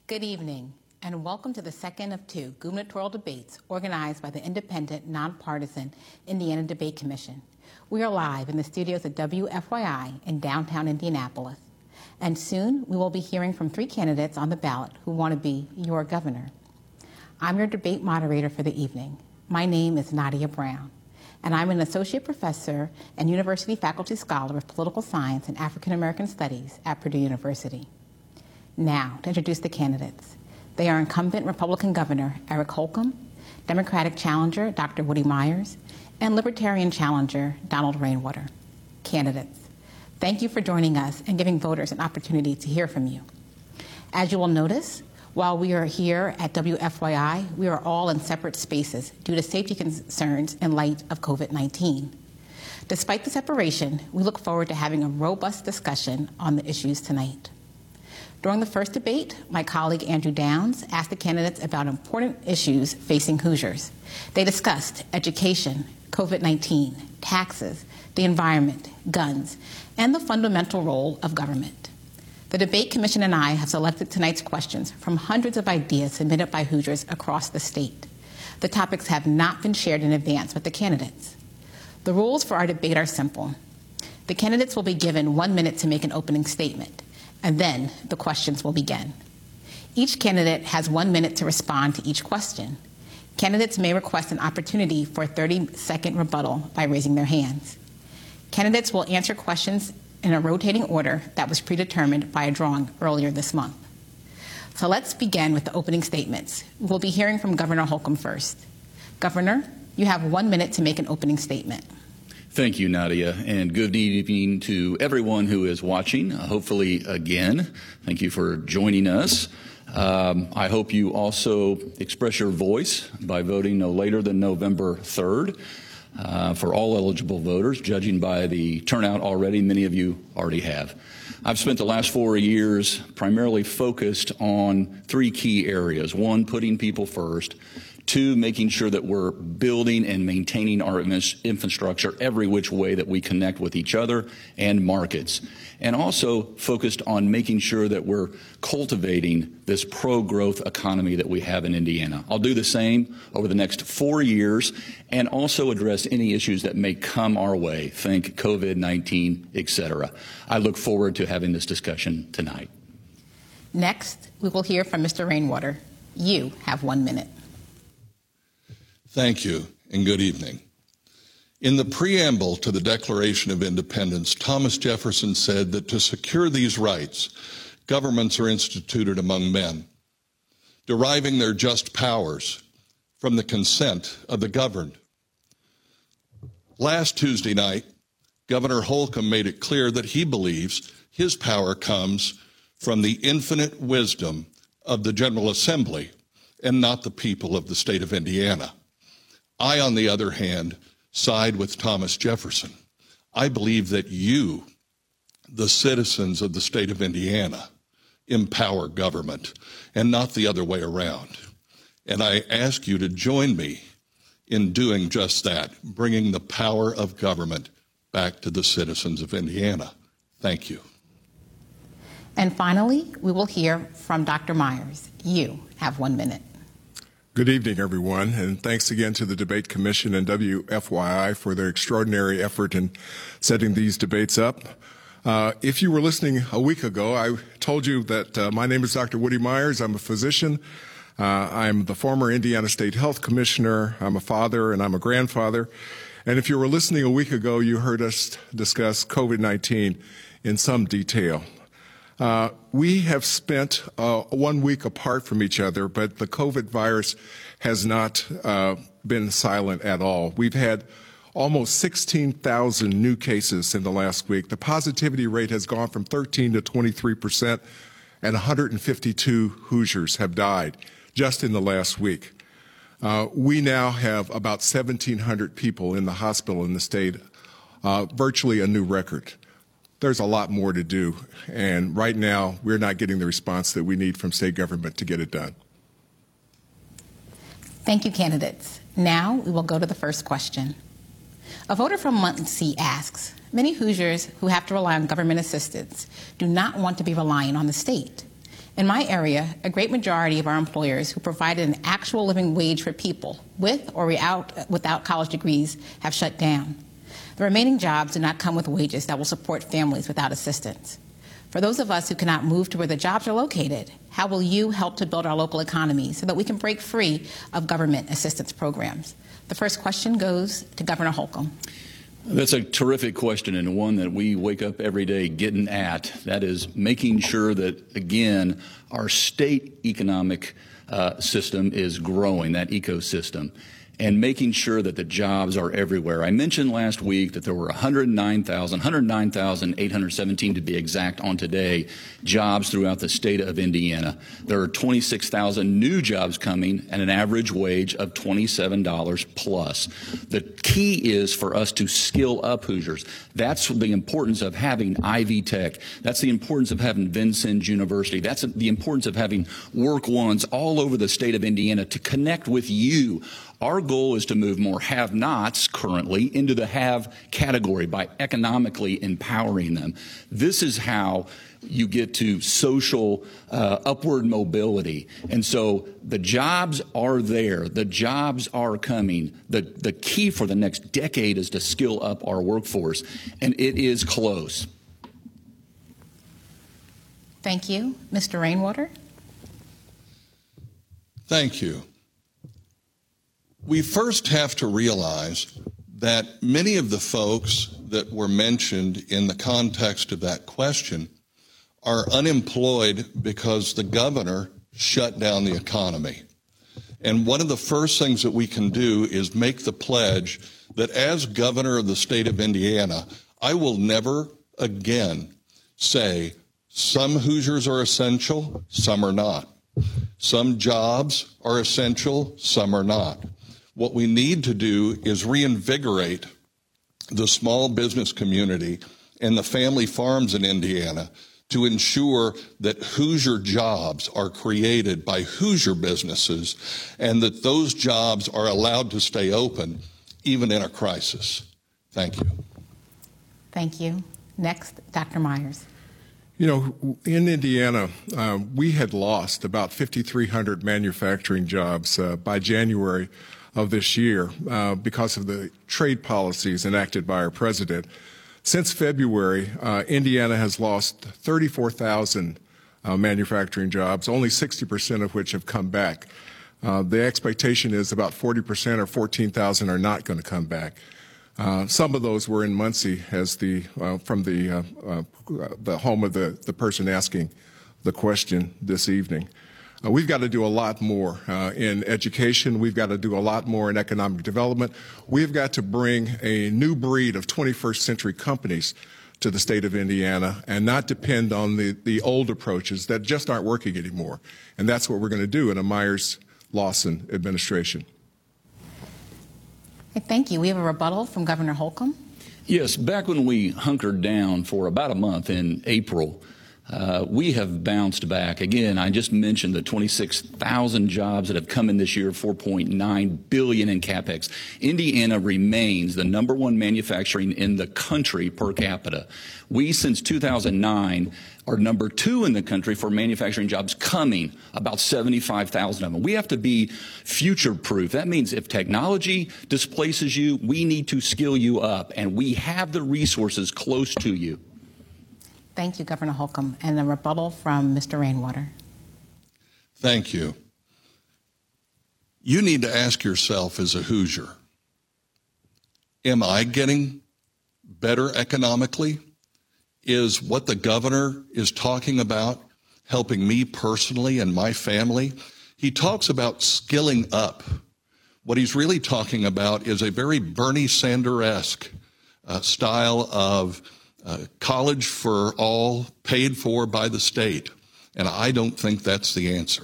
Good evening, and welcome to the second of two gubernatorial debates organized by the independent, nonpartisan Indiana Debate Commission. We are live in the studios at WFYI in downtown Indianapolis, and soon we will be hearing from three candidates on the ballot who want to be your governor. I'm your debate moderator for the evening. My name is Nadia Brown, and I'm an associate professor and university faculty scholar of political science and African American studies at Purdue University. Now, to introduce the candidates. They are incumbent Republican Governor Eric Holcomb, Democratic challenger Dr. Woody Myers, and Libertarian challenger Donald Rainwater. Candidates, thank you for joining us and giving voters an opportunity to hear from you. As you will notice, while we are here at WFYI, we are all in separate spaces due to safety concerns in light of COVID-19. Despite the separation, we look forward to having a robust discussion on the issues tonight. During the first debate, my colleague Andrew Downs asked the candidates about important issues facing Hoosiers. They discussed education, COVID-19, taxes, the environment, guns, and the fundamental role of government. The Debate Commission and I have selected tonight's questions from hundreds of ideas submitted by Hoosiers across the state. The topics have not been shared in advance with the candidates. The rules for our debate are simple. The candidates will be given 1 minute to make an opening statement, and then the questions will begin. Each candidate has 1 minute to respond to each question. Candidates may request an opportunity for a 30-second rebuttal by raising their hands. Candidates will answer questions in a rotating order that was predetermined by a drawing earlier this month. So let's begin with the opening statements. We'll be hearing from Governor Holcomb first. Governor, you have 1 minute to make an opening statement. Thank you, Nadia, and good evening to everyone who is watching, hopefully again. Thank you for joining us. I hope you also express your voice by voting no later than November 3rd for all eligible voters, judging by the turnout already. Many of you already have. I've spent the last 4 years primarily focused on three key areas. One, putting people first. Two, making sure that we're building and maintaining our infrastructure every which way that we connect with each other and markets. And also focused on making sure that we're cultivating this pro-growth economy that we have in Indiana. I'll do the same over the next 4 years and also address any issues that may come our way, think COVID-19, et cetera. I look forward to having this discussion tonight. Next, we will hear from Mr. Rainwater. You have 1 minute. Thank you, and good evening. In the preamble to the Declaration of Independence, Thomas Jefferson said that to secure these rights, governments are instituted among men, deriving their just powers from the consent of the governed. Last Tuesday night, Governor Holcomb made it clear that he believes his power comes from the infinite wisdom of the General Assembly and not the people of the state of Indiana. I, on the other hand, side with Thomas Jefferson. I believe that you, the citizens of the state of Indiana, empower government and not the other way around. And I ask you to join me in doing just that, bringing the power of government back to the citizens of Indiana. Thank you. And finally, we will hear from Dr. Myers. You have 1 minute. Good evening, everyone, and thanks again to the Debate Commission and WFYI for their extraordinary effort in setting these debates up. If you were listening a week ago, I told you that my name is Dr. Woody Myers. I'm a physician. I'm the former Indiana State Health Commissioner. I'm a father and I'm a grandfather. And if you were listening a week ago, you heard us discuss COVID-19 in some detail. We have spent 1 week apart from each other, but the COVID virus has not been silent at all. We've had almost 16,000 new cases in the last week. The positivity rate has gone from 13 to 23%, and 152 Hoosiers have died just in the last week. We now have about 1,700 people in the hospital in the state, virtually a new record. There's a lot more to do, and right now we're not getting the response that we need from state government to get it done. Thank you, candidates. Now we will go to the first question. A voter from Muncie asks, many Hoosiers who have to rely on government assistance do not want to be relying on the state. In my area, a great majority of our employers who provided an actual living wage for people with or without college degrees have shut down. The remaining jobs do not come with wages that will support families without assistance. For those of us who cannot move to where the jobs are located, how will you help to build our local economy so that we can break free of government assistance programs? The first question goes to Governor Holcomb. That's a terrific question, and one that we wake up every day getting at. That is making sure that, again, our state economic system is growing, that ecosystem, and making sure that the jobs are everywhere. I mentioned last week that there were 109,817 to be exact on today, jobs throughout the state of Indiana. There are 26,000 new jobs coming at an average wage of $27 plus. The key is for us to skill up Hoosiers. That's the importance of having Ivy Tech. That's the importance of having Vincennes University. That's the importance of having Work Ones all over the state of Indiana to connect with you. Our goal is to move more have-nots currently into the have category by economically empowering them. This is how you get to social upward mobility. And so the jobs are there. The jobs are coming. The key for the next decade is to skill up our workforce, and it is close. Thank you. Mr. Rainwater. Thank you. We first have to realize that many of the folks that were mentioned in the context of that question are unemployed because the governor shut down the economy. And one of the first things that we can do is make the pledge that as governor of the state of Indiana, I will never again say some Hoosiers are essential, some are not. Some jobs are essential, some are not. What we need to do is reinvigorate the small business community and the family farms in Indiana to ensure that Hoosier jobs are created by Hoosier businesses and that those jobs are allowed to stay open even in a crisis. Thank you. Thank you. Next, Dr. Myers. You know, in Indiana, we had lost about 5,300 manufacturing jobs by January of this year because of the trade policies enacted by our president. Since February, Indiana has lost 34,000 manufacturing jobs, only 60% of which have come back. The expectation is about 40% or 14,000 are not going to come back. Some of those were in Muncie, as from the home of the person asking the question this evening. We've got to do a lot more in education. We've got to do a lot more in economic development. We've got to bring a new breed of 21st century companies to the state of Indiana and not depend on the old approaches that just aren't working anymore. And that's what we're going to do in a Myers-Lawson administration. Thank you. We have a rebuttal from Governor Holcomb. Yes, back when we hunkered down for about a month in April, we have bounced back. Again, I just mentioned the 26,000 jobs that have come in this year, $4.9 billion in CapEx. Indiana remains the #1 manufacturing in the country per capita. We, since 2009, are #2 in the country for manufacturing jobs coming, about 75,000 of them. We have to be future-proof. That means if technology displaces you, we need to skill you up, and we have the resources close to you. Thank you, Governor Holcomb. And a rebuttal from Mr. Rainwater. Thank you. You need to ask yourself as a Hoosier, am I getting better economically? Is what the governor is talking about helping me personally and my family? He talks about skilling up. What he's really talking about is a very Bernie Sanders-esque style of college for all paid for by the state. And I don't think that's the answer.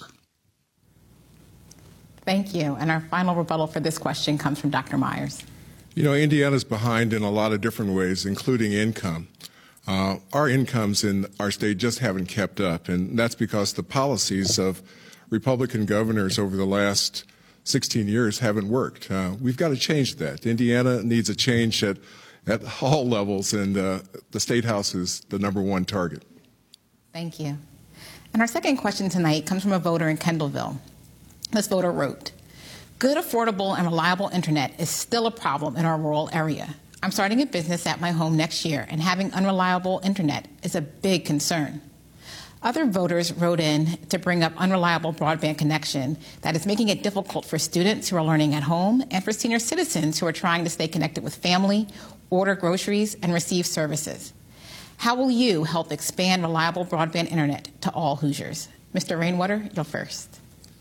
Thank you. And our final rebuttal for this question comes from Dr. Myers. You know, Indiana's behind in a lot of different ways, including income. Our incomes in our state just haven't kept up, and that's because the policies of Republican governors over the last 16 years haven't worked. We've got to change that. Indiana needs a change at all levels, and the State House is the #1 target. Thank you. And our second question tonight comes from a voter in Kendallville. This voter wrote, "Good, affordable, and reliable internet is still a problem in our rural area. I'm starting a business at my home next year, and having unreliable internet is a big concern." Other voters wrote in to bring up unreliable broadband connection that is making it difficult for students who are learning at home and for senior citizens who are trying to stay connected with family, order groceries, and receive services. How will you help expand reliable broadband internet to all Hoosiers? Mr. Rainwater, you're first.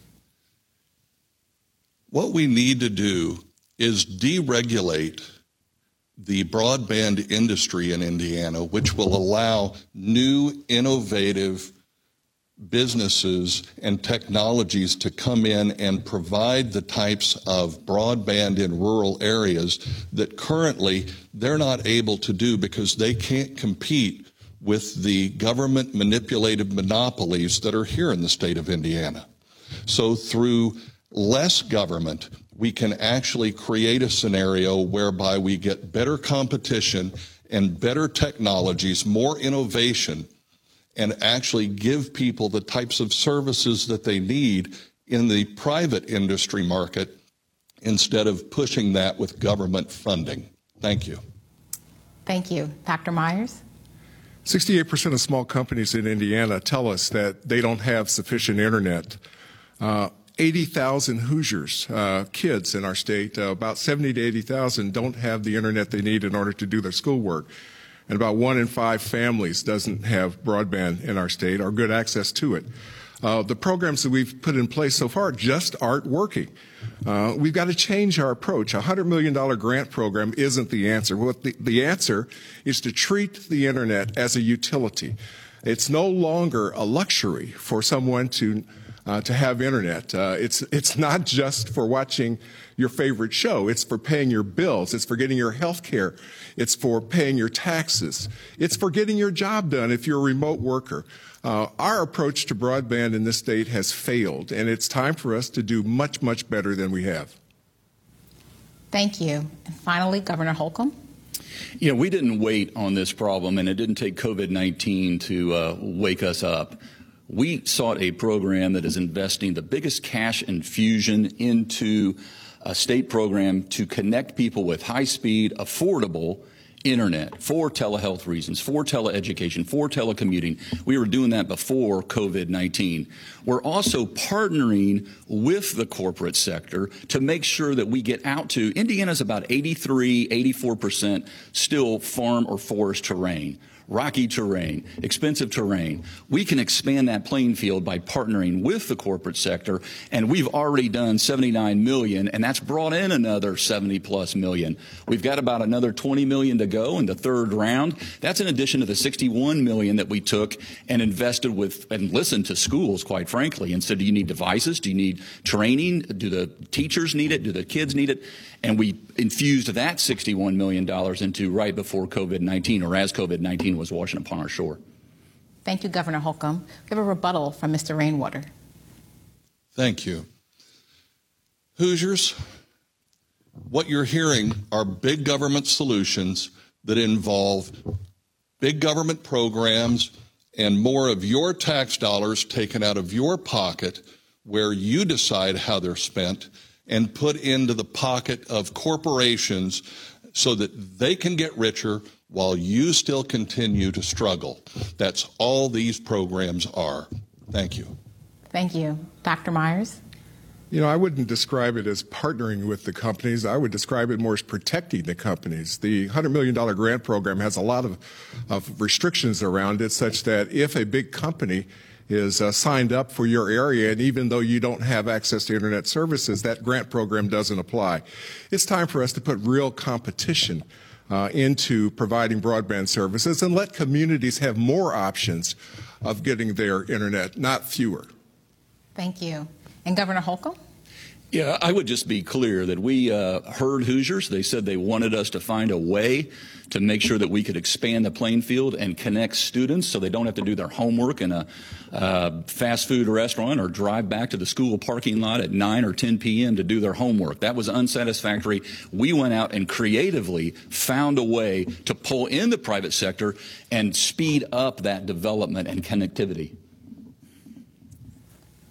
What we need to do is deregulate the broadband industry in Indiana, which will allow new, innovative businesses and technologies to come in and provide the types of broadband in rural areas that currently they're not able to do because they can't compete with the government manipulated monopolies that are here in the state of Indiana. So through less government, we can actually create a scenario whereby we get better competition and better technologies, more innovation, and actually give people the types of services that they need in the private industry market instead of pushing that with government funding. Thank you. Thank you. Dr. Myers? 68% of small companies in Indiana tell us that they don't have sufficient internet. 80,000 Hoosiers, kids in our state, about 70 to 80,000 don't have the internet they need in order to do their schoolwork. And about 1 in 5 families doesn't have broadband in our state or good access to it. The programs that we've put in place so far just aren't working. We've got to change our approach. A $100 million grant program isn't the answer. What the answer is to treat the internet as a utility. It's no longer a luxury for someone to have internet. It's not just for watching your favorite show. It's for paying your bills. It's for getting your health care. It's for paying your taxes. It's for getting your job done if you're a remote worker. Our approach to broadband in this state has failed, and it's time for us to do much, much better than we have. Thank you. And finally, Governor Holcomb. You know, we didn't wait on this problem, and it didn't take COVID-19 to wake us up. We sought a program that is investing the biggest cash infusion into a state program to connect people with high-speed, affordable internet for telehealth reasons, for teleeducation, for telecommuting. We were doing that before COVID-19. We're also partnering with the corporate sector to make sure that we get out to, Indiana's about 84% still farm or forest terrain. Rocky terrain, expensive terrain. We can expand that playing field by partnering with the corporate sector, and we've already done $79 million, and that's brought in another $70+ million. We've got about another $20 million to go in the third round. That's in addition to the $61 million that we took and invested with and listened to schools, quite frankly, and said, do you need devices? Do you need training? Do the teachers need it? Do the kids need it? And we infused that $61 million into right before COVID-19, or as COVID-19 was washing upon our shore. Thank you, Governor Holcomb. We have a rebuttal from Mr. Rainwater. Thank you. Hoosiers, what you're hearing are big government solutions that involve big government programs and more of your tax dollars taken out of your pocket where you decide how they're spent and put into the pocket of corporations so that they can get richer while you still continue to struggle. That's all these programs are. Thank you. Thank you. Dr. Myers? You know, I wouldn't describe it as partnering with the companies. I would describe it more as protecting the companies. The $100 million grant program has a lot of restrictions around it, such that if a big company is signed up for your area, and even though you don't have access to internet services, that grant program doesn't apply. It's time for us to put real competition into providing broadband services and let communities have more options of getting their internet, not fewer. Thank you. And Governor Holcomb? Yeah, I would just be clear that we heard Hoosiers. They said they wanted us to find a way to make sure that we could expand the playing field and connect students so they don't have to do their homework in a fast food restaurant or drive back to the school parking lot at 9 or 10 p.m. to do their homework. That was unsatisfactory. We went out and creatively found a way to pull in the private sector and speed up that development and connectivity.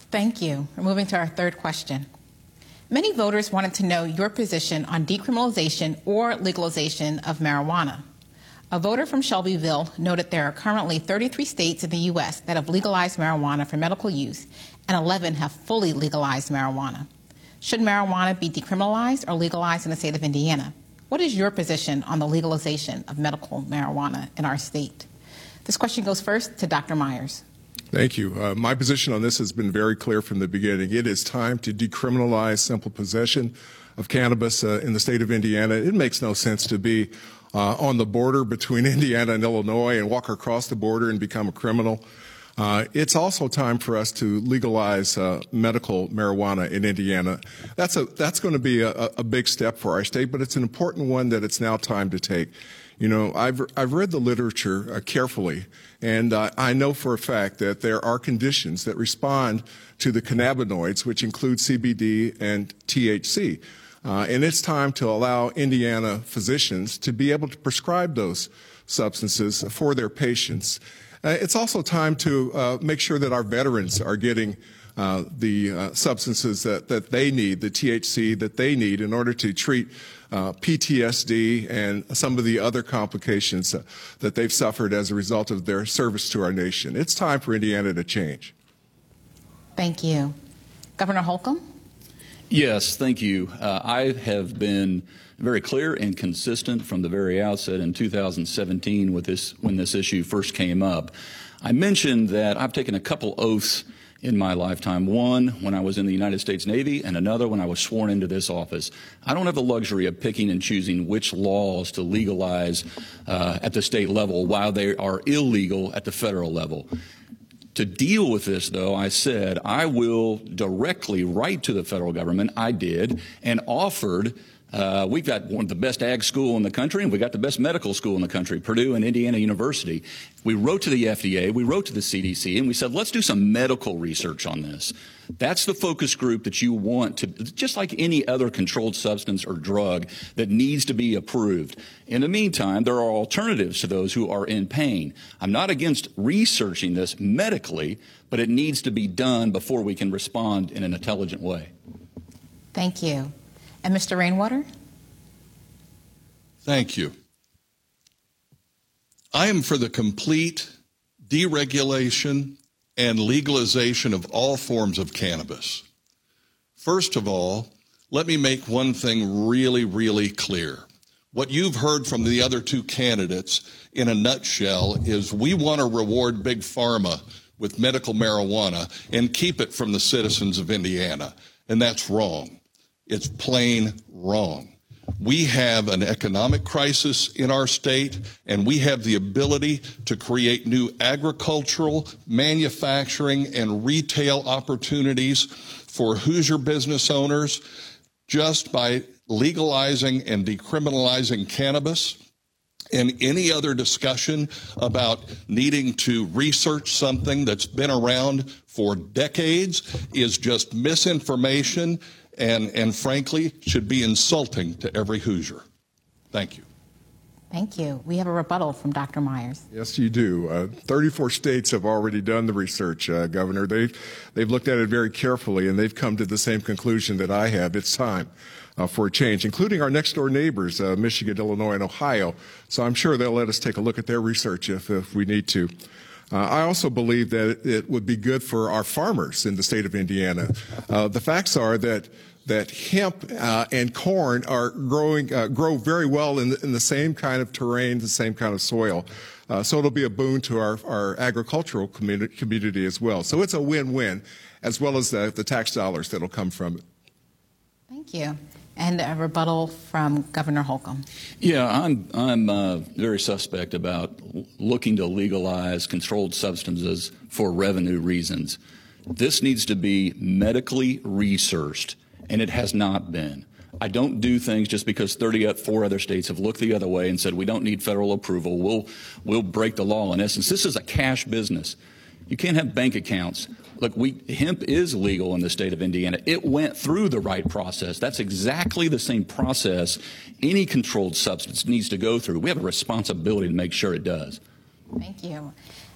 Thank you. We're moving to our third question. Many voters wanted to know your position on decriminalization or legalization of marijuana. A voter from Shelbyville noted there are currently 33 states in the U.S. that have legalized marijuana for medical use, and 11 have fully legalized marijuana. Should marijuana be decriminalized or legalized in the state of Indiana? What is your position on the legalization of medical marijuana in our state? This question goes first to Dr. Myers. Thank you. My position on this has been very clear from the beginning. It is time to decriminalize simple possession of cannabis in the state of Indiana. It makes no sense to be on the border between Indiana and Illinois and walk across the border and become a criminal. It's also time for us to legalize medical marijuana in Indiana. That's going to be a big step for our state, but it's an important one that it's now time to take. You know, I've read the literature carefully, and I know for a fact that there are conditions that respond to the cannabinoids, which include CBD and THC. And it's time to allow Indiana physicians to be able to prescribe those substances for their patients. It's also time to make sure that our veterans are getting the substances that they need, the THC that they need in order to treat PTSD and some of the other complications that they've suffered as a result of their service to our nation. It's time for Indiana to change. Thank you. Governor Holcomb? Yes, thank you. I have been very clear and consistent from the very outset in 2017 when this issue first came up. I mentioned that I've taken a couple oaths in my lifetime, one when I was in the United States Navy and another when I was sworn into this office. I don't have the luxury of picking and choosing which laws to legalize at the state level while they are illegal at the federal level. To deal with this, though, I said I will directly write to the federal government. I did, and offered. We've got one of the best ag school in the country, and we got the best medical school in the country, Purdue and Indiana University. We wrote to the FDA, we wrote to the CDC, and we said, let's do some medical research on this. That's the focus group that you want to, just like any other controlled substance or drug that needs to be approved. In the meantime, there are alternatives to those who are in pain. I'm not against researching this medically, but it needs to be done before we can respond in an intelligent way. Thank you. And Mr. Rainwater? Thank you. I am for the complete deregulation and legalization of all forms of cannabis. First of all, let me make one thing really, really clear. What you've heard from the other two candidates in a nutshell is we want to reward Big Pharma with medical marijuana and keep it from the citizens of Indiana. And that's wrong. It's plain wrong. We have an economic crisis in our state, and we have the ability to create new agricultural, manufacturing, and retail opportunities for Hoosier business owners just by legalizing and decriminalizing cannabis. And any other discussion about needing to research something that's been around for decades is just misinformation and frankly, should be insulting to every Hoosier. Thank you. Thank you. We have a rebuttal from Dr. Myers. Yes, you do. 34 states have already done the research, Governor. They've looked at it very carefully, and they've come to the same conclusion that I have. It's time for a change, including our next-door neighbors, Michigan, Illinois, and Ohio. So I'm sure they'll let us take a look at their research if we need to. I also believe that it would be good for our farmers in the state of Indiana. The facts are that hemp and corn are grow very well in the same kind of terrain, the same kind of soil. So it'll be a boon to our agricultural community as well. So it's a win-win, as well as the tax dollars that'll come from it. Thank you. And a rebuttal from Governor Holcomb. Yeah, I'm very suspect about looking to legalize controlled substances for revenue reasons. This needs to be medically researched, and it has not been. I don't do things just because 34 other states have looked the other way and said we don't need federal approval. We'll break the law. In essence, this is a cash business. You can't have bank accounts. Look, hemp is legal in the state of Indiana. It went through the right process. That's exactly the same process any controlled substance needs to go through. We have a responsibility to make sure it does. Thank you.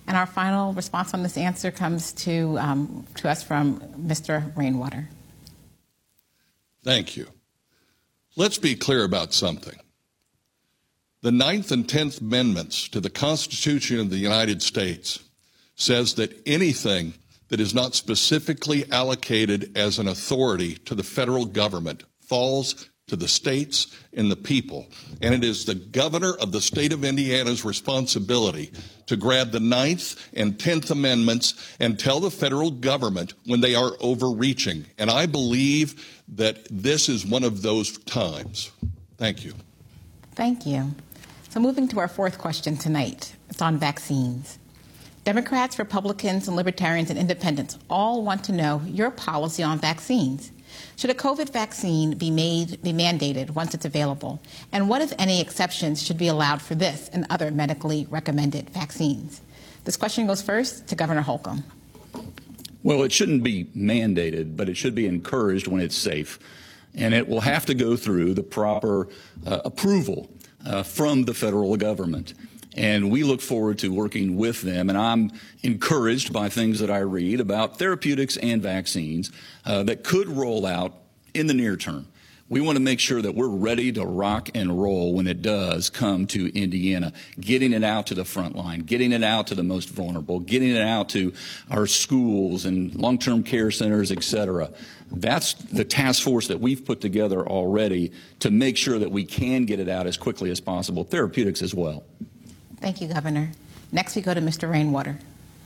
And our final response on this answer comes to us from Mr. Rainwater. Thank you. Let's be clear about something. The 9th and 10th Amendments to the Constitution of the United States says that anything that is not specifically allocated as an authority to the federal government falls to the states and the people. And it is the governor of the state of Indiana's responsibility to grab the 9th and 10th Amendments and tell the federal government when they are overreaching. And I believe that this is one of those times. Thank you. Thank you. So moving to our fourth question tonight, it's on vaccines. Democrats, Republicans, and Libertarians and Independents all want to know your policy on vaccines. Should a COVID vaccine be mandated once it's available? And what, if any, exceptions should be allowed for this and other medically recommended vaccines? This question goes first to Governor Holcomb. Well, it shouldn't be mandated, but it should be encouraged when it's safe. And it will have to go through the proper approval from the federal government. And we look forward to working with them. And I'm encouraged by things that I read about therapeutics and vaccines that could roll out in the near term. We want to make sure that we're ready to rock and roll when it does come to Indiana, getting it out to the front line, getting it out to the most vulnerable, getting it out to our schools and long-term care centers, et cetera. That's the task force that we've put together already to make sure that we can get it out as quickly as possible, therapeutics as well. Thank you, Governor. Next, we go to Mr. Rainwater.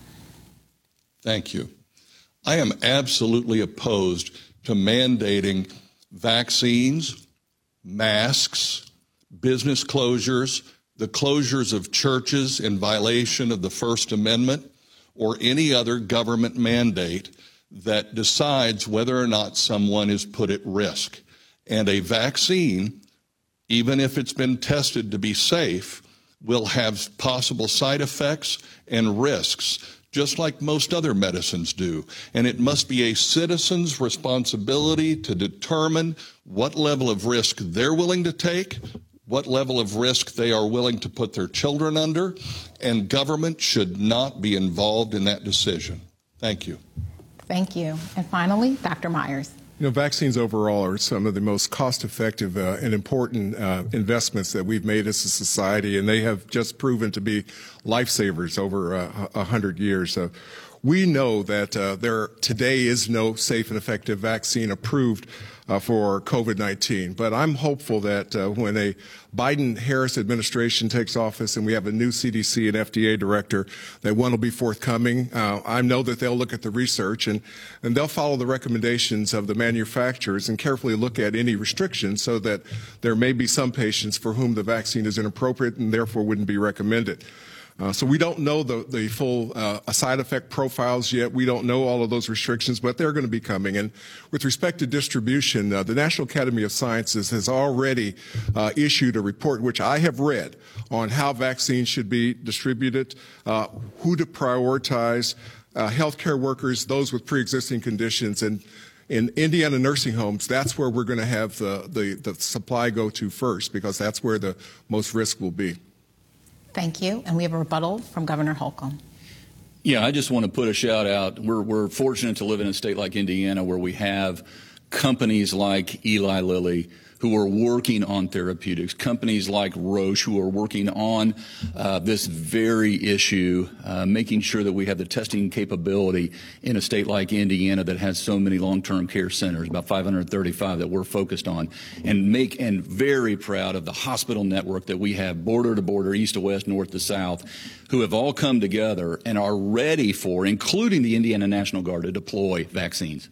Thank you. I am absolutely opposed to mandating vaccines, masks, business closures, the closures of churches in violation of the First Amendment, or any other government mandate that decides whether or not someone is put at risk. And a vaccine, even if it's been tested to be safe, will have possible side effects and risks, just like most other medicines do. And it must be a citizen's responsibility to determine what level of risk they're willing to take, what level of risk they are willing to put their children under, and government should not be involved in that decision. Thank you. Thank you. And finally, Dr. Myers. You know, vaccines overall are some of the most cost-effective and important investments that we've made as a society, and they have just proven to be lifesavers over 100 years. We know that there today is no safe and effective vaccine approved for COVID-19, but I'm hopeful that when a Biden-Harris administration takes office and we have a new CDC and FDA director, that one will be forthcoming. I know that they'll look at the research and they'll follow the recommendations of the manufacturers and carefully look at any restrictions so that there may be some patients for whom the vaccine is inappropriate and therefore wouldn't be recommended. So we don't know the full side effect profiles yet. We don't know all of those restrictions, but they're going to be coming. And with respect to distribution, the National Academy of Sciences has already issued a report, which I have read, on how vaccines should be distributed, who to prioritize, healthcare workers, those with pre-existing conditions, and in Indiana nursing homes, that's where we're going to have the supply go to first, because that's where the most risk will be. Thank you. And we have a rebuttal from Governor Holcomb. Yeah, I just want to put a shout out. We're fortunate to live in a state like Indiana where we have companies like Eli Lilly who are working on therapeutics, companies like Roche who are working on this very issue, making sure that we have the testing capability in a state like Indiana that has so many long-term care centers, about 535 that we're focused on, and very proud of the hospital network that we have border to border, east to west, north to south, who have all come together and are ready for, including the Indiana National Guard, to deploy vaccines.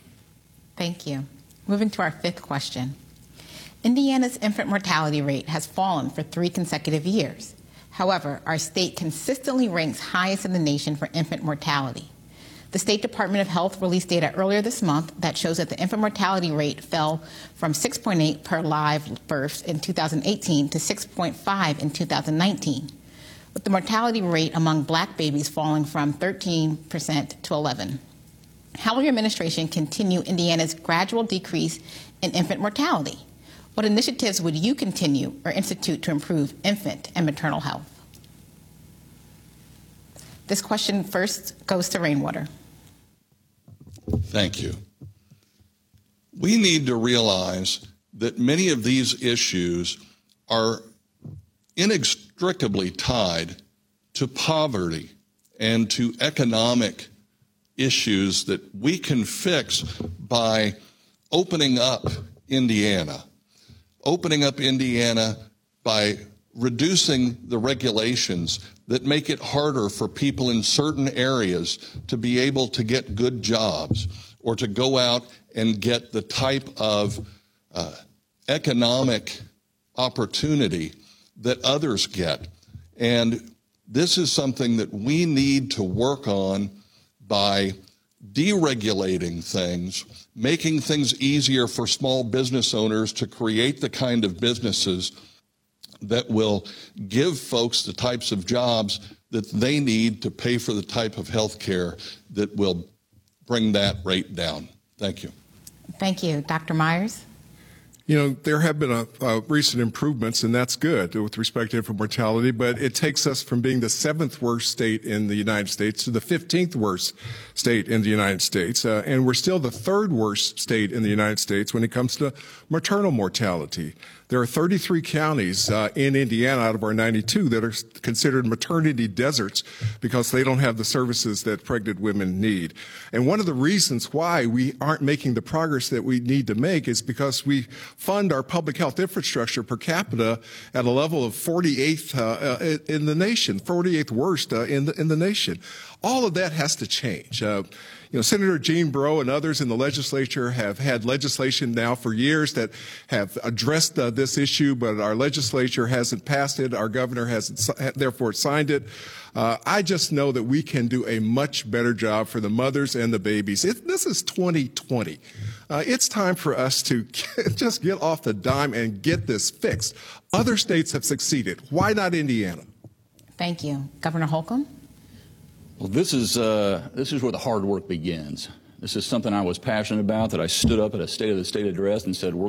Thank you. Moving to our fifth question. Indiana's infant mortality rate has fallen for 3 consecutive years. However, our state consistently ranks highest in the nation for infant mortality. The State Department of Health released data earlier this month that shows that the infant mortality rate fell from 6.8 per live birth in 2018 to 6.5 in 2019, with the mortality rate among black babies falling from 13% to 11%. How will your administration continue Indiana's gradual decrease in infant mortality? What initiatives would you continue or institute to improve infant and maternal health? This question first goes to Rainwater. Thank you. We need to realize that many of these issues are inextricably tied to poverty and to economic issues that we can fix by opening up Indiana by reducing the regulations that make it harder for people in certain areas to be able to get good jobs or to go out and get the type of economic opportunity that others get. And this is something that we need to work on by deregulating things, making things easier for small business owners to create the kind of businesses that will give folks the types of jobs that they need to pay for the type of health care that will bring that rate down. Thank you. Thank you. Dr. Myers? You know, there have been recent improvements, and that's good with respect to infant mortality, but it takes us from being the 7th worst state in the United States to the 15th worst state in the United States. And we're still the 3rd worst state in the United States when it comes to maternal mortality. There are 33 counties in Indiana out of our 92 that are considered maternity deserts because they don't have the services that pregnant women need. And one of the reasons why we aren't making the progress that we need to make is because we fund our public health infrastructure per capita at a level of 48th in the nation, 48th worst in the nation. All of that has to change. Senator Gene Breaux and others in the legislature have had legislation now for years that have addressed this issue, but our legislature hasn't passed it. Our governor hasn't therefore signed it. I just know that we can do a much better job for the mothers and the babies. This is 2020. It's time for us to just get off the dime and get this fixed. Other states have succeeded. Why not Indiana? Thank you. Governor Holcomb? Well, this is where the hard work begins. This is something I was passionate about, that I stood up at a State of the State address and said, we're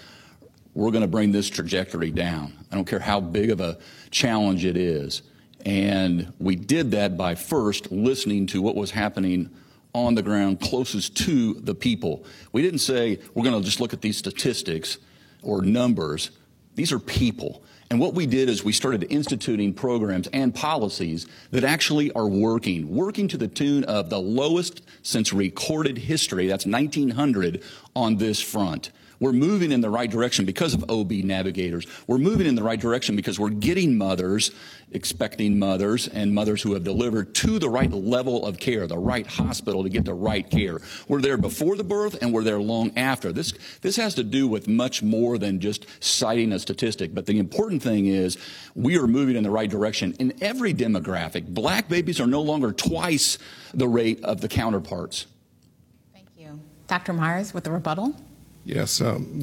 gonna bring this trajectory down. I don't care how big of a challenge it is. And we did that by first listening to what was happening on the ground closest to the people. We didn't say we're going to just look at these statistics or numbers. These are people. And what we did is we started instituting programs and policies that actually are working to the tune of the lowest since recorded history. That's 1900 on this front. We're moving in the right direction because of OB navigators. We're moving in the right direction because we're getting mothers, expecting mothers, and mothers who have delivered to the right level of care, the right hospital to get the right care. We're there before the birth and we're there long after. This has to do with much more than just citing a statistic. But the important thing is we are moving in the right direction. In every demographic, black babies are no longer twice the rate of the counterparts. Thank you. Dr. Myers with the rebuttal. Yes,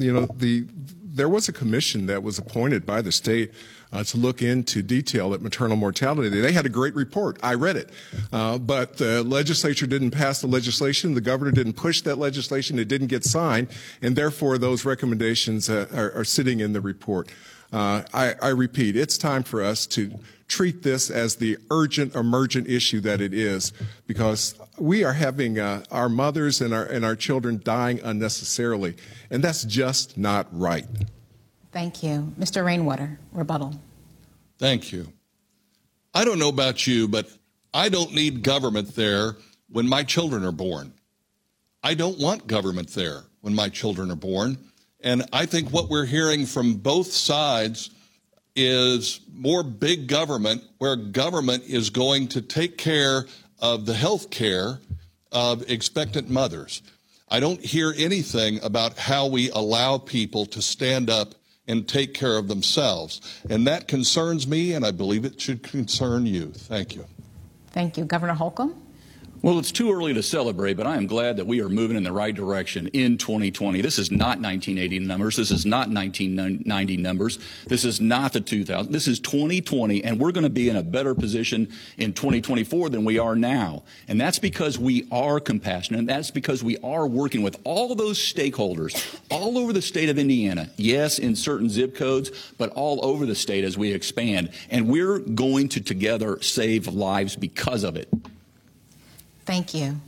there was a commission that was appointed by the state to look into detail at maternal mortality. They had a great report. I read it. But the legislature didn't pass the legislation. The governor didn't push that legislation. It didn't get signed. And therefore, those recommendations are sitting in the report. I repeat, it's time for us to treat this as the urgent, emergent issue that it is, because we are having our mothers and our children dying unnecessarily, and that's just not right. Thank you. Mr. Rainwater, rebuttal. Thank you. I don't know about you, but I don't need government there when my children are born. I don't want government there when my children are born. And I think what we're hearing from both sides is more big government, where government is going to take care of the health care of expectant mothers. I don't hear anything about how we allow people to stand up and take care of themselves. And that concerns me, and I believe it should concern you. Thank you. Thank you. Governor Holcomb? Well, it's too early to celebrate, but I am glad that we are moving in the right direction in 2020. This is not 1980 numbers. This is not 1990 numbers. This is not the 2000. This is 2020, and we're going to be in a better position in 2024 than we are now. And that's because we are compassionate, and that's because we are working with all of those stakeholders all over the state of Indiana. Yes, in certain zip codes, but all over the state as we expand. And we're going to together save lives because of it. Thank you.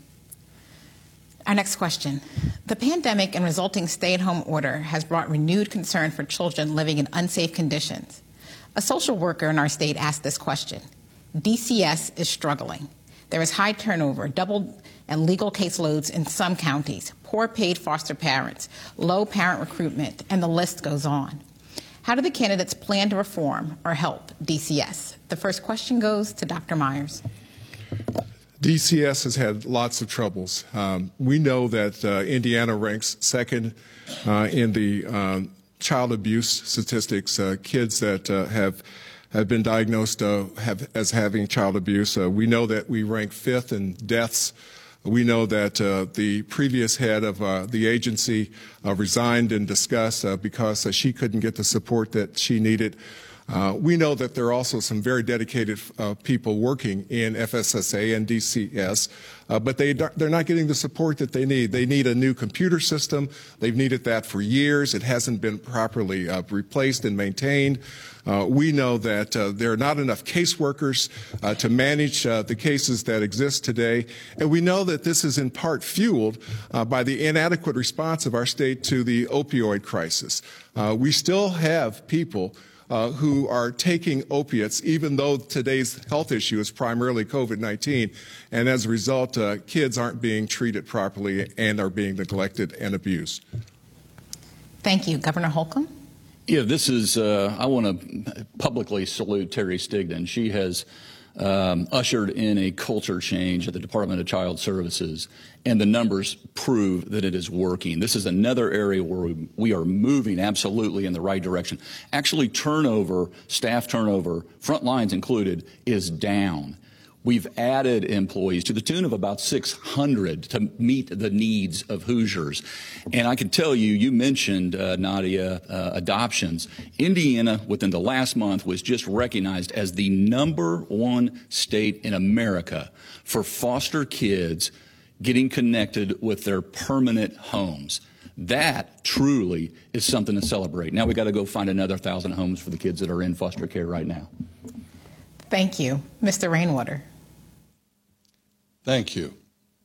Our next question. The pandemic and resulting stay-at-home order has brought renewed concern for children living in unsafe conditions. A social worker in our state asked this question. DCS is struggling. There is high turnover, double and legal caseloads in some counties, poor paid foster parents, low parent recruitment, and the list goes on. How do the candidates plan to reform or help DCS? The first question goes to Dr. Myers. DCS has had lots of troubles. We know that Indiana ranks second in the child abuse statistics, kids that have been diagnosed as having child abuse. We know that we rank fifth in deaths. We know that the previous head of the agency resigned in disgust because she couldn't get the support that she needed. We know that there are also some very dedicated people working in FSSA and DCS, but they're not getting the support that they need. They need a new computer system. They've needed that for years. It hasn't been properly replaced and maintained. We know that there are not enough caseworkers to manage the cases that exist today. And we know that this is in part fueled by the inadequate response of our state to the opioid crisis. We still have people who are taking opiates, even though today's health issue is primarily COVID-19. And as a result, kids aren't being treated properly and are being neglected and abused. Thank you. Governor Holcomb? Yeah, this is, I want to publicly salute Terry Stigdon. She has ushered in a culture change at the Department of Child Services, and the numbers prove that it is working. This is another area where we are moving absolutely in the right direction. Actually, turnover, staff turnover, front lines included, is down. We've added employees to the tune of about 600 to meet the needs of Hoosiers. And I can tell you, you mentioned, Nadia, adoptions. Indiana, within the last month, was just recognized as the #1 state in America for foster kids getting connected with their permanent homes. That truly is something to celebrate. Now we got to go find another 1,000 homes for the kids that are in foster care right now. Thank you. Mr. Rainwater. Thank you.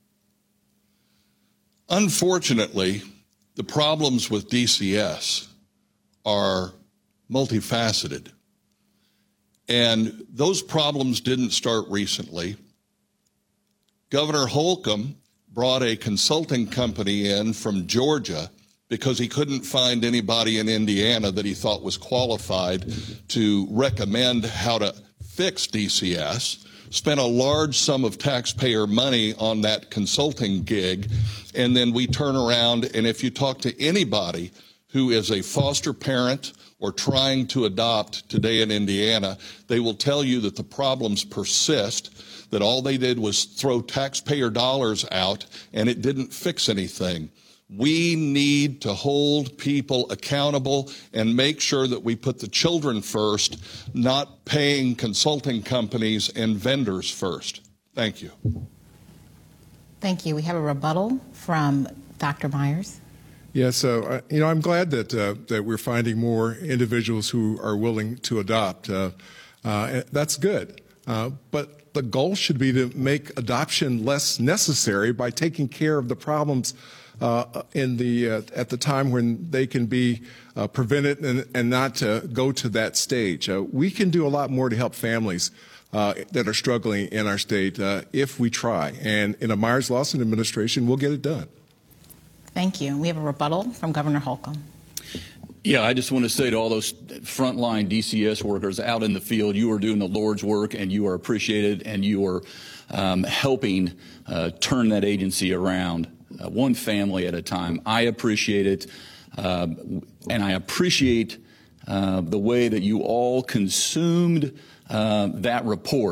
Unfortunately, the problems with DCS are multifaceted. And those problems didn't start recently. Governor Holcomb brought a consulting company in from Georgia because he couldn't find anybody in Indiana that he thought was qualified to recommend how to fix DCS, spent a large sum of taxpayer money on that consulting gig, and then we turn around, and if you talk to anybody who is a foster parent or trying to adopt today in Indiana, they will tell you that the problems persist, that all they did was throw taxpayer dollars out, and it didn't fix anything. We need to hold people accountable and make sure that we put the children first, not paying consulting companies and vendors first. Thank you. Thank you. We have a rebuttal from Dr. Myers. Yeah, so I'm glad that we're finding more individuals who are willing to adopt. That's good. But the goal should be to make adoption less necessary by taking care of the problems at the time when they can be prevented and not go to that stage. We can do a lot more to help families that are struggling in our state if we try. And in a Myers-Lawson administration, we'll get it done. Thank you. We have a rebuttal from Governor Holcomb. Yeah, I just want to say to all those frontline DCS workers out in the field, you are doing the Lord's work, and you are appreciated, and you are helping turn that agency around. One family at a time. I appreciate it, and I appreciate the way that you all consumed that report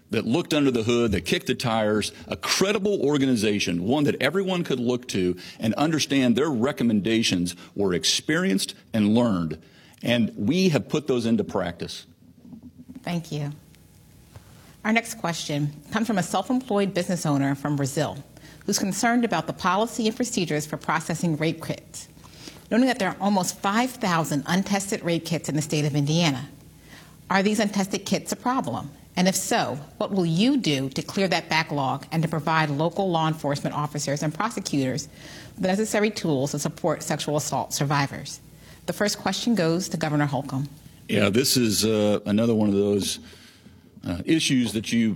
that looked under the hood, that kicked the tires, a credible organization, one that everyone could look to and understand their recommendations were experienced and learned. And we have put those into practice. Thank you. Our next question comes from a self-employed business owner from Brazil who's concerned about the policy and procedures for processing rape kits, noting that there are almost 5,000 untested rape kits in the state of Indiana. Are these untested kits a problem? And if so, what will you do to clear that backlog and to provide local law enforcement officers and prosecutors with the necessary tools to support sexual assault survivors? The first question goes to Governor Holcomb. Yeah, this is another one of those issues that you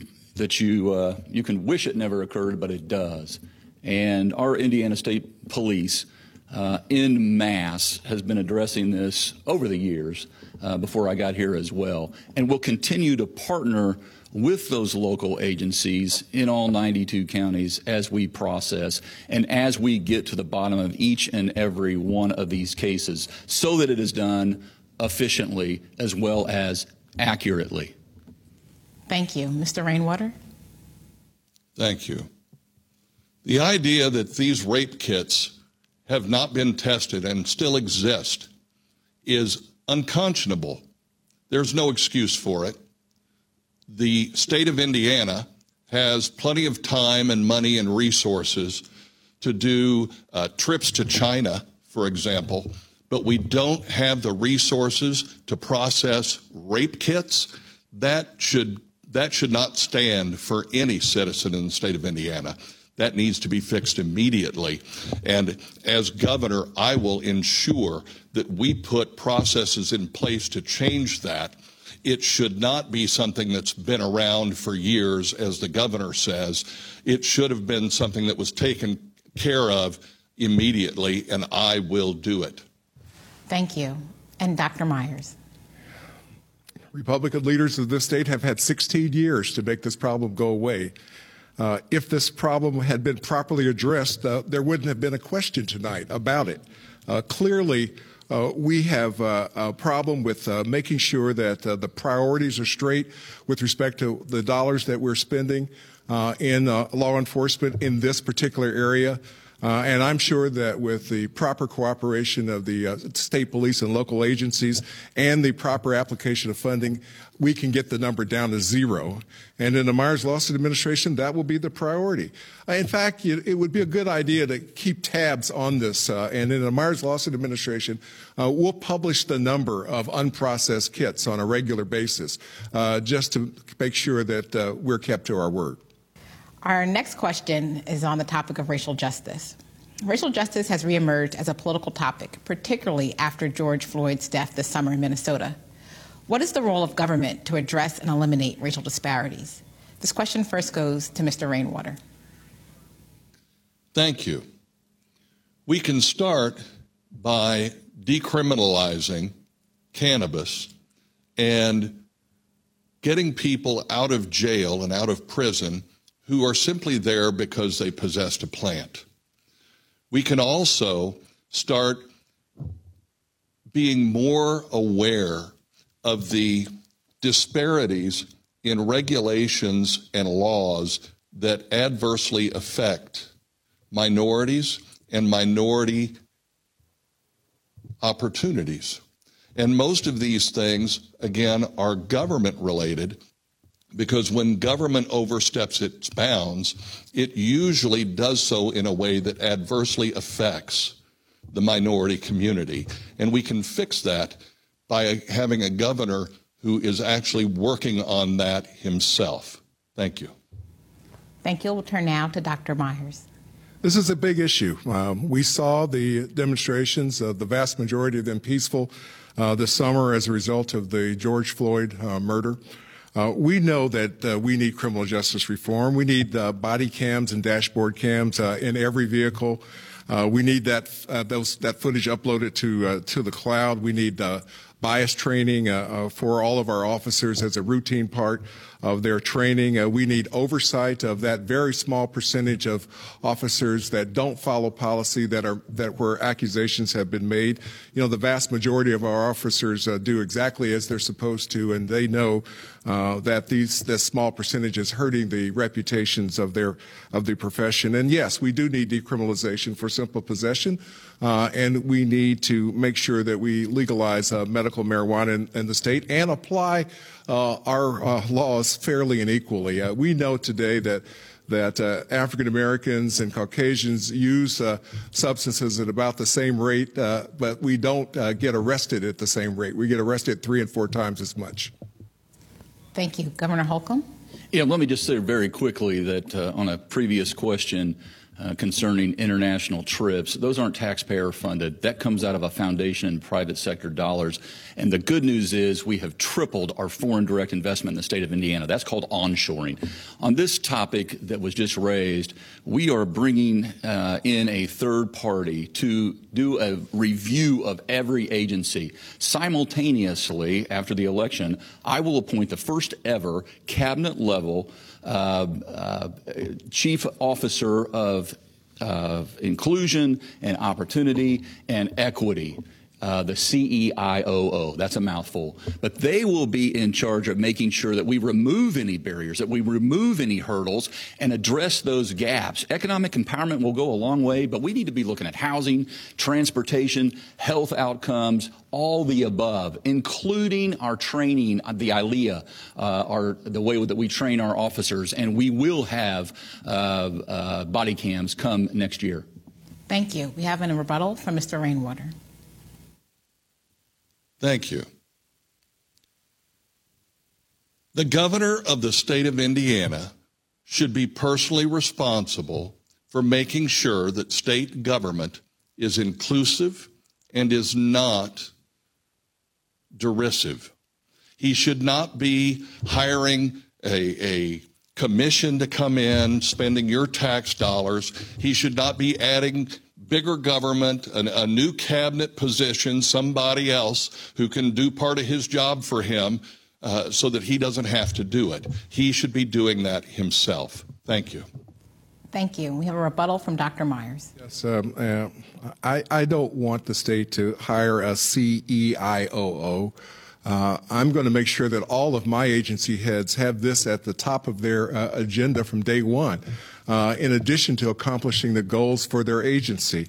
can wish it never occurred, but it does. And our Indiana State Police en masse has been addressing this over the years before I got here as well, and will continue to partner with those local agencies in all 92 counties as we process and as we get to the bottom of each and every one of these cases so that it is done efficiently as well as accurately. Thank you. Mr. Rainwater? Thank you. The idea that these rape kits have not been tested and still exist is unconscionable. There's no excuse for it. The state of Indiana has plenty of time and money and resources to do trips to China, for example, but we don't have the resources to process rape kits. That should not stand for any citizen in the state of Indiana. That needs to be fixed immediately. And as governor, I will ensure that we put processes in place to change that. It should not be something that's been around for years, as the governor says. It should have been something that was taken care of immediately, and I will do it. Thank you. And Dr. Myers? Republican leaders of this state have had 16 years to make this problem go away. If this problem had been properly addressed, there wouldn't have been a question tonight about it. Clearly, we have a problem with making sure that the priorities are straight with respect to the dollars that we're spending in law enforcement in this particular area. And I'm sure that with the proper cooperation of the state police and local agencies and the proper application of funding, we can get the number down to zero. And in the Myers-Lawson administration, that will be the priority. In fact, it would be a good idea to keep tabs on this. And in the Myers-Lawson administration, we'll publish the number of unprocessed kits on a regular basis just to make sure that we're kept to our word. Our next question is on the topic of racial justice. Racial justice has reemerged as a political topic, particularly after George Floyd's death this summer in Minnesota. What is the role of government to address and eliminate racial disparities? This question first goes to Mr. Rainwater. Thank you. We can start by decriminalizing cannabis and getting people out of jail and out of prison who are simply there because they possessed a plant. We can also start being more aware of the disparities in regulations and laws that adversely affect minorities and minority opportunities. And most of these things, again, are government related, because when government oversteps its bounds, it usually does so in a way that adversely affects the minority community. And we can fix that by having a governor who is actually working on that himself. Thank you. Thank you. We'll turn now to Dr. Myers. This is a big issue. We saw the demonstrations, the vast majority of them peaceful, this summer as a result of the George Floyd murder. We know that we need criminal justice reform. We need body cams and dashboard cams in every vehicle. We need that footage uploaded to the cloud. We need bias training for all of our officers as a routine part their training. We need oversight of that very small percentage of officers that don't follow policy, that where accusations have been made. You know, the vast majority of our officers do exactly as they're supposed to, and they know that this small percentage is hurting the reputations of the profession. And yes, we do need decriminalization for simple possession, and we need to make sure that we legalize medical marijuana in the state and apply our laws fairly and equally. We know today that African Americans and Caucasians use substances at about the same rate, but we don't get arrested at the same rate. We get arrested 3 and 4 times as much. Thank you. Governor Holcomb? Yeah, let me just say very quickly that on a previous question concerning international trips, those aren't taxpayer funded. That comes out of a foundation and private sector dollars. And the good news is we have tripled our foreign direct investment in the state of Indiana. That's called onshoring. On this topic that was just raised, we are bringing in a third party to do a review of every agency. Simultaneously, after the election, I will appoint the first ever cabinet level chief officer of inclusion and opportunity and equity, the CEIOO. That's a mouthful. But they will be in charge of making sure that we remove any barriers, that we remove any hurdles and address those gaps. Economic empowerment will go a long way, but we need to be looking at housing, transportation, health outcomes, all the above, including our training, the ILEA, the way that we train our officers, and we will have body cams come next year. Thank you. We have a rebuttal from Mr. Rainwater. Thank you. The governor of the state of Indiana should be personally responsible for making sure that state government is inclusive and is not derisive. He should not be hiring a commission to come in, spending your tax dollars. He should not be adding bigger government, a new cabinet position, somebody else who can do part of his job for him so that he doesn't have to do it. He should be doing that himself. Thank you. Thank you. We have a rebuttal from Dr. Myers. Yes, I don't want the state to hire a CEIOO. I'm going to make sure that all of my agency heads have this at the top of their agenda from day one, in addition to accomplishing the goals for their agency.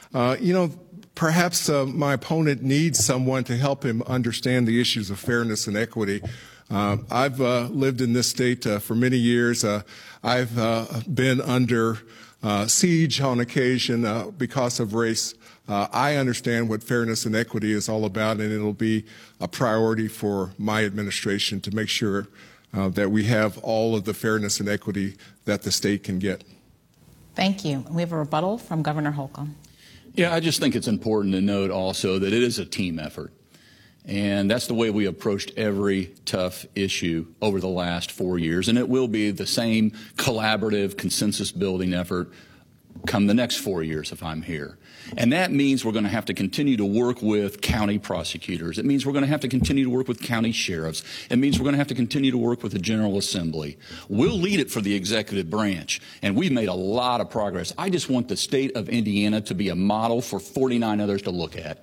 Perhaps my opponent needs someone to help him understand the issues of fairness and equity. I've lived in this state for many years. I've been under siege on occasion because of race. I understand what fairness and equity is all about, and it'll be a priority for my administration to make sure that we have all of the fairness and equity that the state can get. Thank you. We have a rebuttal from Governor Holcomb. Yeah, I just think it's important to note also that it is a team effort. And that's the way we approached every tough issue over the last 4 years. And it will be the same collaborative, consensus-building effort come the next 4 years if I'm here. And that means we're going to have to continue to work with county prosecutors. It means we're going to have to continue to work with county sheriffs. It means we're going to have to continue to work with the General Assembly. We'll lead it for the executive branch, and we've made a lot of progress. I just want the state of Indiana to be a model for 49 others to look at.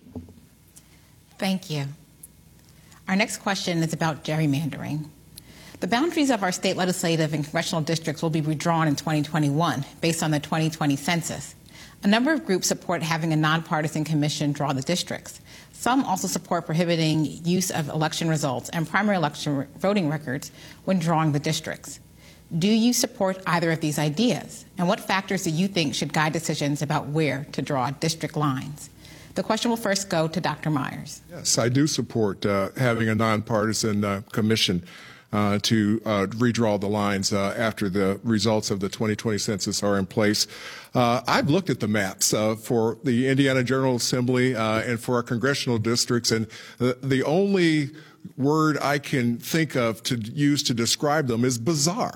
Thank you. Our next question is about gerrymandering. The boundaries of our state legislative and congressional districts will be redrawn in 2021 based on the 2020 census. A number of groups support having a nonpartisan commission draw the districts. Some also support prohibiting use of election results and primary election voting records when drawing the districts. Do you support either of these ideas? And what factors do you think should guide decisions about where to draw district lines? The question will first go to Dr. Myers. Yes, I do support having a nonpartisan commission to redraw the lines after the results of the 2020 census are in place. I've looked at the maps for the Indiana General Assembly and for our congressional districts, and the only word I can think of to use to describe them is bizarre.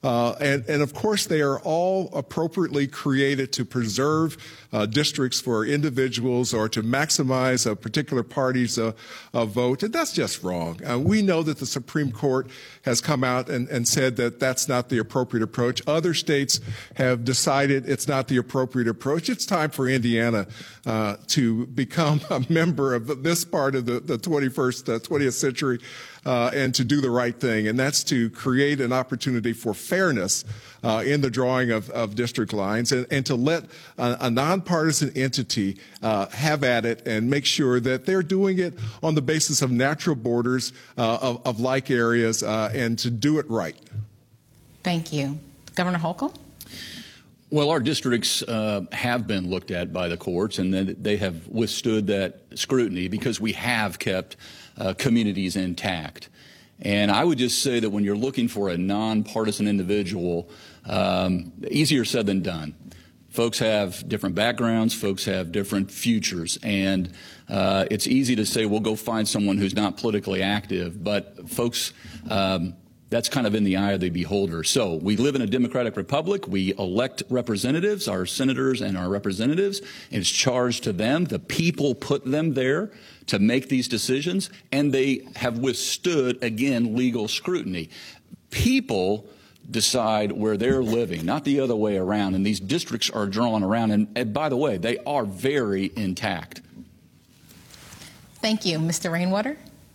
And of course, they are all appropriately created to preserve districts for individuals or to maximize a particular party's vote. And that's just wrong. We know that the Supreme Court has come out and said that that's not the appropriate approach. Other states have decided it's not the appropriate approach. It's time for Indiana to become a member of this part of the 20th century and to do the right thing, and that's to create an opportunity for fairness in the drawing of district lines and to let a nonpartisan entity have at it and make sure that they're doing it on the basis of natural borders of like areas and to do it right. Thank you. Governor Holcomb? Well, our districts have been looked at by the courts, and they have withstood that scrutiny because we have kept communities intact. And I would just say that when you're looking for a nonpartisan individual, easier said than done. Folks have different backgrounds, folks have different futures, and it's easy to say, we'll go find someone who's not politically active, but folks, that's kind of in the eye of the beholder. So we live in a democratic republic. We elect representatives, our senators and our representatives, and it's charged to them. The people put them there to make these decisions, and they have withstood, again, legal scrutiny. People decide where they're living, not the other way around, and these districts are drawn around, and by the way, they are very intact. Thank you. Mr. Rainwater?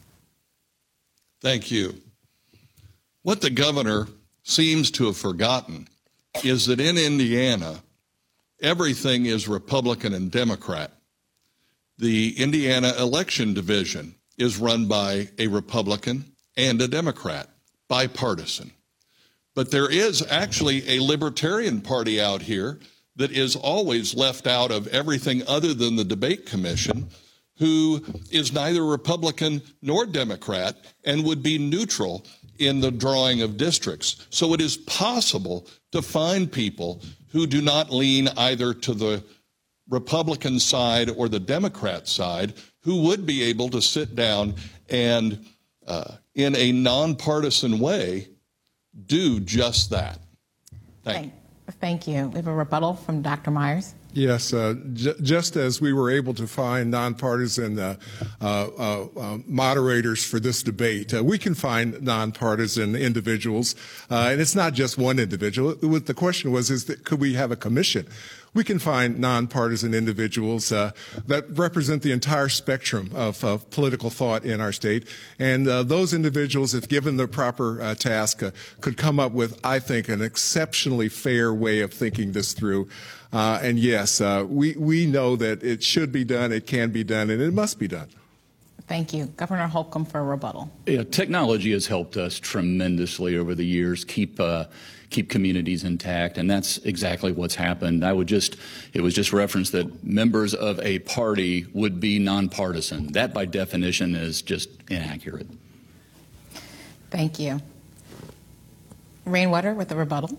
Thank you. What the governor seems to have forgotten is that in Indiana, everything is Republican and Democrat. The Indiana election division is run by a Republican and a Democrat, bipartisan. But there is actually a Libertarian Party out here that is always left out of everything other than the debate commission, who is neither Republican nor Democrat and would be neutral in the drawing of districts. So it is possible to find people who do not lean either to the Republican side or the Democrat side, who would be able to sit down and, in a nonpartisan way, do just that. Thank you. We have a rebuttal from Dr. Myers. Yes, just as we were able to find nonpartisan moderators for this debate, we can find nonpartisan individuals, and it's not just one individual. The question was, could we have a commission? We can find nonpartisan individuals that represent the entire spectrum of political thought in our state, and those individuals, if given the proper task, could come up with, I think, an exceptionally fair way of thinking this through. And yes, we know that it should be done, it can be done, and it must be done. Thank you. Governor Holcomb for a rebuttal. Yeah, technology has helped us tremendously over the years keep communities intact, and that's exactly what's happened. It was just referenced that members of a party would be nonpartisan. That, by definition, is just inaccurate. Thank you. Rainwater with a rebuttal.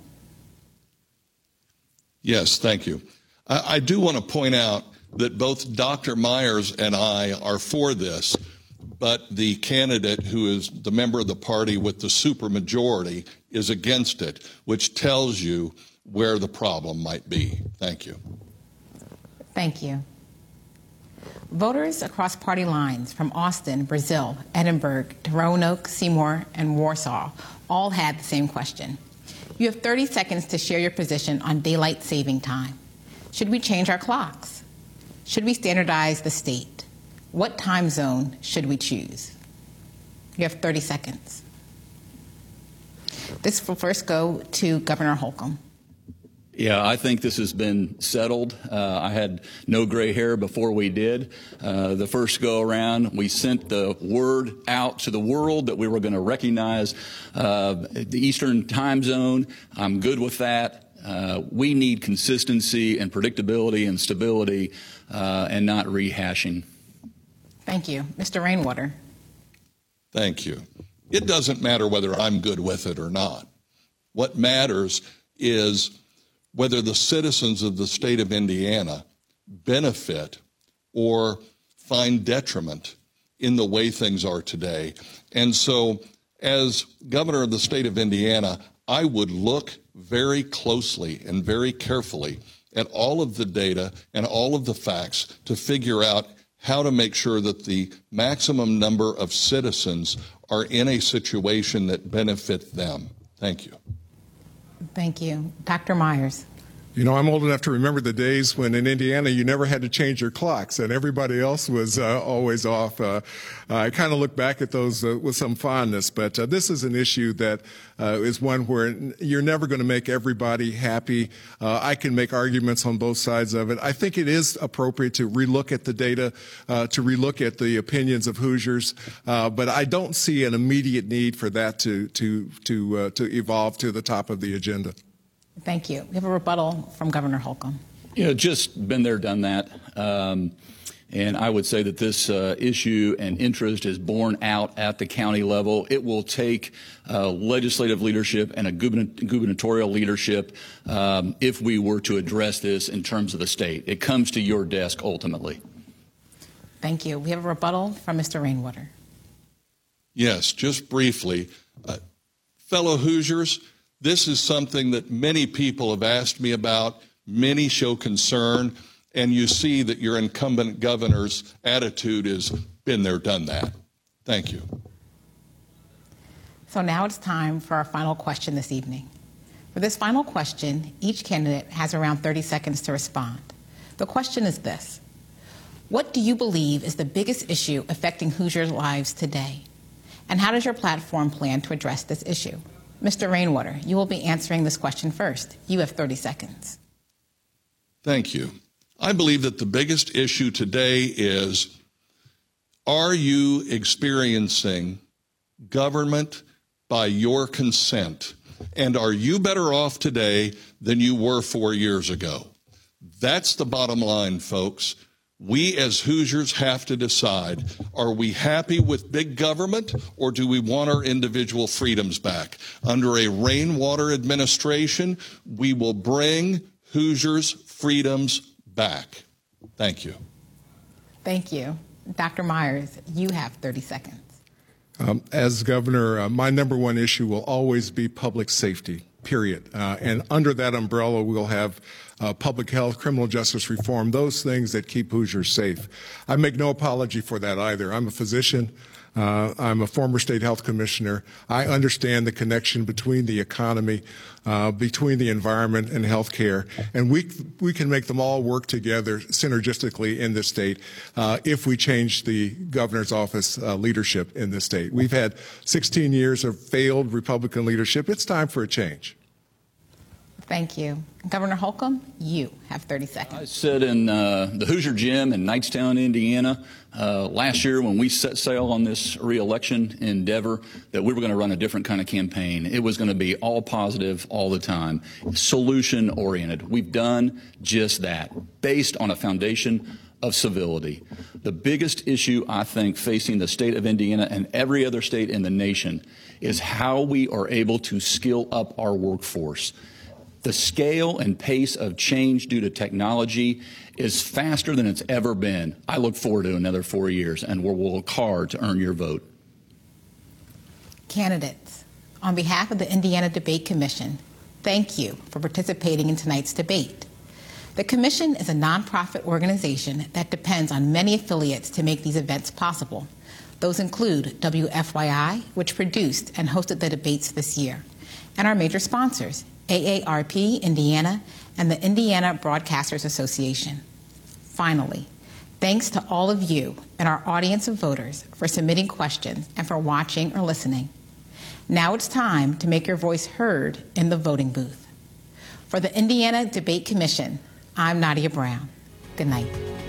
Yes, thank you. I do want to point out that both Dr. Myers and I are for this, but the candidate who is the member of the party with the supermajority is against it, which tells you where the problem might be. Thank you. Thank you. Voters across party lines from Austin, Brazil, Edinburgh, to Roanoke, Seymour, and Warsaw all had the same question. You have 30 seconds to share your position on daylight saving time. Should we change our clocks? Should we standardize the state? What time zone should we choose? You have 30 seconds. This will first go to Governor Holcomb. Yeah, I think this has been settled. I had no gray hair before we did. The first go around, we sent the word out to the world that we were going to recognize the Eastern time zone. I'm good with that. We need consistency and predictability and stability and not rehashing. Thank you. Mr. Rainwater. Thank you. It doesn't matter whether I'm good with it or not. What matters is whether the citizens of the state of Indiana benefit or find detriment in the way things are today. And so, as governor of the state of Indiana, I would look very closely and very carefully at all of the data and all of the facts to figure out how to make sure that the maximum number of citizens are in a situation that benefit them. Thank you. Thank you. Dr. Myers. You know, I'm old enough to remember the days when in Indiana you never had to change your clocks and everybody else was always off. I kind of look back at those with some fondness, but this is an issue that is one where you're never going to make everybody happy. I can make arguments on both sides of it. I think it is appropriate to relook at the data, to relook at the opinions of Hoosiers, but I don't see an immediate need for that to evolve to the top of the agenda. Thank you. We have a rebuttal from Governor Holcomb. Yeah, just been there, done that. And I would say that this issue and interest is borne out at the county level. It will take legislative leadership and a gubernatorial leadership if we were to address this in terms of the state. It comes to your desk ultimately. Thank you. We have a rebuttal from Mr. Rainwater. Yes, just briefly. Fellow Hoosiers, this is something that many people have asked me about. Many show concern, and you see that your incumbent governor's attitude is been there, done that. Thank you. So now it's time for our final question this evening. For this final question, each candidate has around 30 seconds to respond. The question is this: what do you believe is the biggest issue affecting Hoosiers' lives today? And how does your platform plan to address this issue? Mr. Rainwater, you will be answering this question first. You have 30 seconds. Thank you. I believe that the biggest issue today is, are you experiencing government by your consent? And are you better off today than you were 4 years ago? That's the bottom line, folks. We as Hoosiers have to decide, are we happy with big government or do we want our individual freedoms back? Under a Rainwater administration, we will bring Hoosiers' freedoms back. Thank you. Thank you. Dr. Myers, you have 30 seconds. As governor, my number one issue will always be public safety, period. And under that umbrella, we'll have public health, criminal justice reform, those things that keep Hoosiers safe. I make no apology for that either. I'm a physician. I'm a former state health commissioner. I understand the connection between the economy, between the environment and health care, and we can make them all work together synergistically in this state if we change the governor's office leadership in this state. We've had 16 years of failed Republican leadership. It's time for a change. Thank you. Governor Holcomb, you have 30 seconds. I said in the Hoosier Gym in Knightstown, Indiana, last year when we set sail on this re-election endeavor that we were going to run a different kind of campaign. It was going to be all positive all the time, solution-oriented. We've done just that, based on a foundation of civility. The biggest issue, I think, facing the state of Indiana and every other state in the nation is how we are able to skill up our workforce. The scale and pace of change due to technology is faster than it's ever been. I look forward to another 4 years, and we'll work hard to earn your vote. Candidates, on behalf of the Indiana Debate Commission, thank you for participating in tonight's debate. The Commission is a nonprofit organization that depends on many affiliates to make these events possible. Those include WFYI, which produced and hosted the debates this year, and our major sponsors, AARP Indiana and the Indiana Broadcasters Association. Finally, thanks to all of you and our audience of voters for submitting questions and for watching or listening. Now it's time to make your voice heard in the voting booth. For the Indiana Debate Commission, I'm Nadia Brown. Good night.